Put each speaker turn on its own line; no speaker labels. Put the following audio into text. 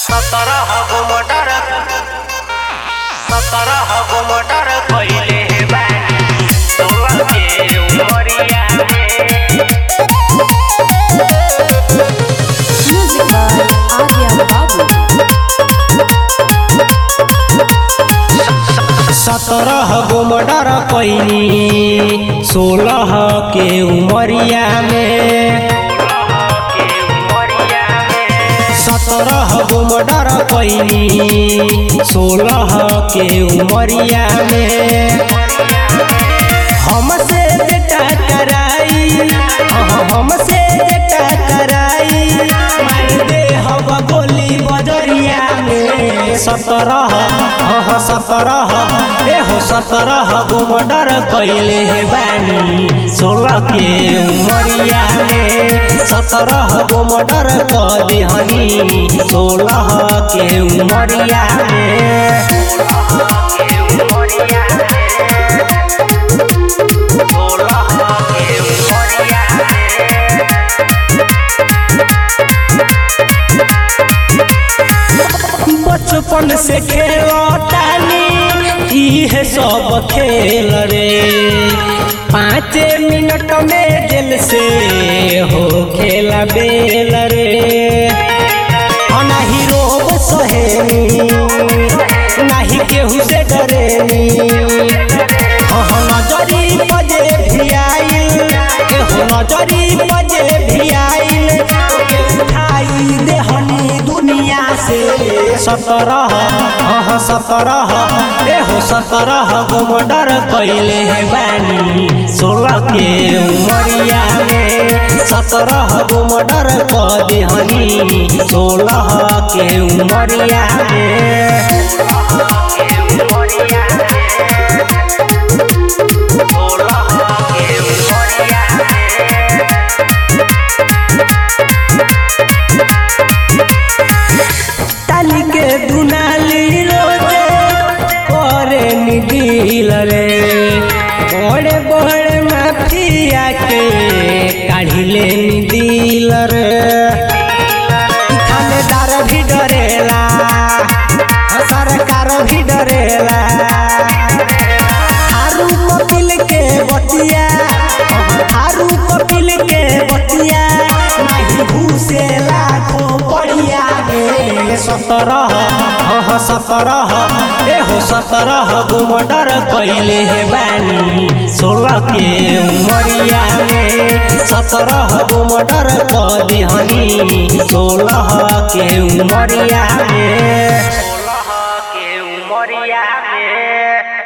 17 गो मर्डर कइले बानी 16 के उमरिया में।
Music by Arya Babu।
17 गो मर्डर कइनी 16 के उमरिया में। 17 गो मर्डर कइनी 16 के उमरिया में। हमसे बेटा कराई हमसे बेटा कराई मार दे हम गोली बजरिया में। 17 गो मर्डर कइले बानी 16 के उमरिया में। 17 गो मर्डर कइले हनी 16 के उमरिया में। बचपन से खेलतानी इहे सब खेल रे। 5 मिनट में दिल से हो खेला बेल रे। नाही रोब सहेनी नाही केहू से डरेनी। नजरी बजे भी आइल नजरी बजे भी आइल उठाई देहनी दुनिया से। 17 गो मर्डर कइले बानी 16 के उमरिया में। 17 गो मर्डर कइले हनी 16 के उमरिया में। ताली के दुनाली रोजे करे निदिल रे। बड़े बड़े माफिया के काढ़िले निदिल रे। थानेदार भी डरेला सरकार भी डरेला। हारू कपिल के बतिया हारू कपिल के बतिया नहीं घुसे लाखों बढ़िया। 17 गो मर्डर कइले बानी 16 के उमरिया में। 17 गो मर्डर कइले हनी 16 के उमरिया में।
16 के उमरिया में।